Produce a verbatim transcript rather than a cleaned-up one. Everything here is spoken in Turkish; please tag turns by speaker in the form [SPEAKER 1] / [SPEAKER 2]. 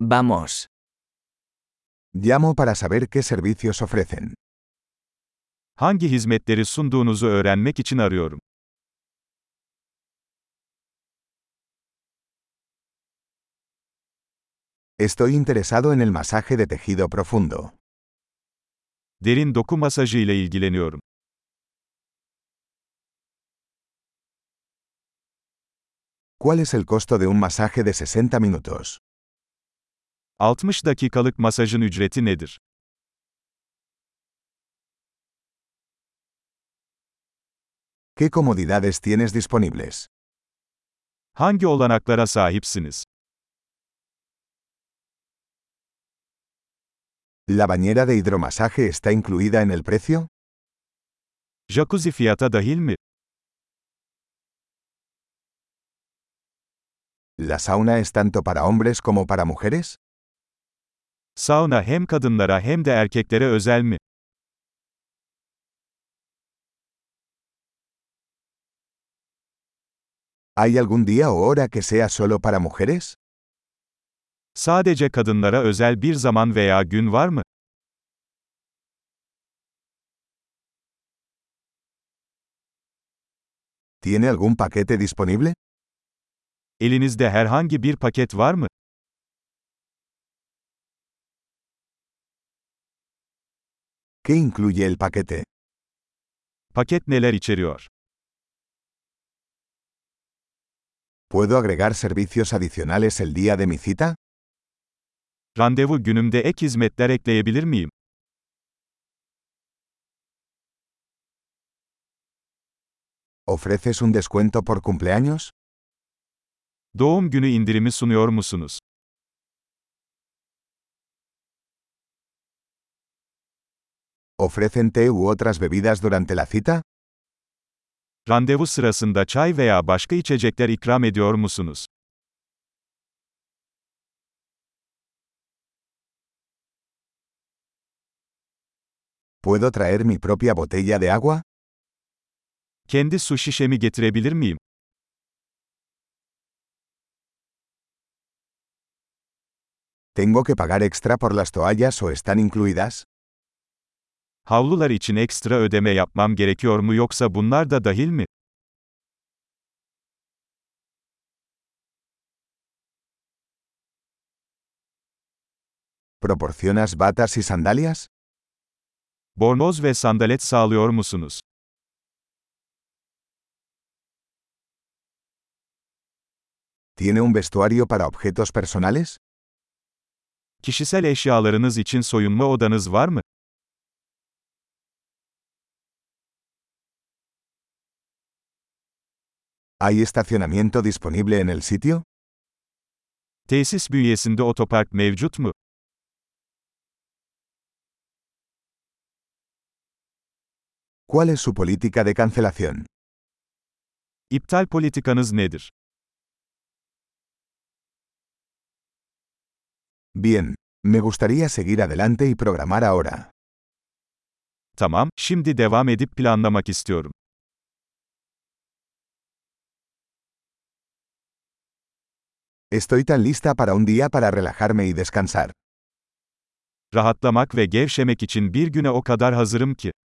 [SPEAKER 1] Vamos.
[SPEAKER 2] Llamo para saber qué servicios ofrecen.
[SPEAKER 3] Hangi hizmetleri sunduğunuzu öğrenmek için arıyorum.
[SPEAKER 2] Estoy interesado en el masaje de tejido profundo.
[SPEAKER 3] Derin doku masajı ile ilgileniyorum.
[SPEAKER 2] ¿Cuál es el costo de un masaje de sesenta minutos?
[SPEAKER 3] altmış dakikalık masajın ücreti nedir?
[SPEAKER 2] ¿Qué comodidades tienes disponibles?
[SPEAKER 3] Hangi olanaklara sahipsiniz?
[SPEAKER 2] ¿La bañera de hidromasaje está incluida en el precio?
[SPEAKER 3] Jacuzzi fiyata dahil mi?
[SPEAKER 2] ¿La sauna es tanto para hombres como para mujeres?
[SPEAKER 3] Sauna hem kadınlara hem de erkeklere özel mi?
[SPEAKER 2] ¿Hay algún día o hora que sea solo para mujeres?
[SPEAKER 3] Sadece kadınlara özel bir zaman veya gün var mı?
[SPEAKER 2] ¿Tiene algún paquete disponible?
[SPEAKER 3] Elinizde herhangi bir paket var mı?
[SPEAKER 2] ¿Qué incluye el paquete?
[SPEAKER 3] Paket neler içeriyor?
[SPEAKER 2] ¿Puedo agregar servicios adicionales el día de mi cita?
[SPEAKER 3] Randevu günümde ek hizmetler ekleyebilir miyim?
[SPEAKER 2] ¿Ofreces un descuento por cumpleaños?
[SPEAKER 3] Doğum günü indirimi sunuyor musunuz?
[SPEAKER 2] ¿Ofrecen té u otras bebidas durante la cita?
[SPEAKER 3] Randevu sırasında çay veya başka içecekler ikram ediyor musunuz?
[SPEAKER 2] ¿Puedo traer mi propia botella de agua?
[SPEAKER 3] Kendi su şişemi getirebilir miyim?
[SPEAKER 2] ¿Tengo que pagar extra por las toallas o están incluidas?
[SPEAKER 3] Havlular için ekstra ödeme yapmam gerekiyor mu yoksa bunlar da dahil mi?
[SPEAKER 2] ¿Proporcionas batas y sandalias?
[SPEAKER 3] Bornoz ve sandalet sağlıyor musunuz?
[SPEAKER 2] ¿Tiene un vestuario para objetos personales?
[SPEAKER 3] Kişisel eşyalarınız için soyunma odanız var mı?
[SPEAKER 2] ¿Hay estacionamiento disponible en el sitio?
[SPEAKER 3] Tesis bünyesinde otopark mevcut mu?
[SPEAKER 2] ¿Cuál es su política de cancelación?
[SPEAKER 3] İptal politikanız nedir?
[SPEAKER 2] Bien, me gustaría seguir adelante y programar ahora.
[SPEAKER 3] Tamam, şimdi devam edip planlamak istiyorum.
[SPEAKER 2] Estoy tan lista para un día para relajarme y descansar.
[SPEAKER 3] Rahatlamak ve gevşemek için bir güne o kadar hazırım ki.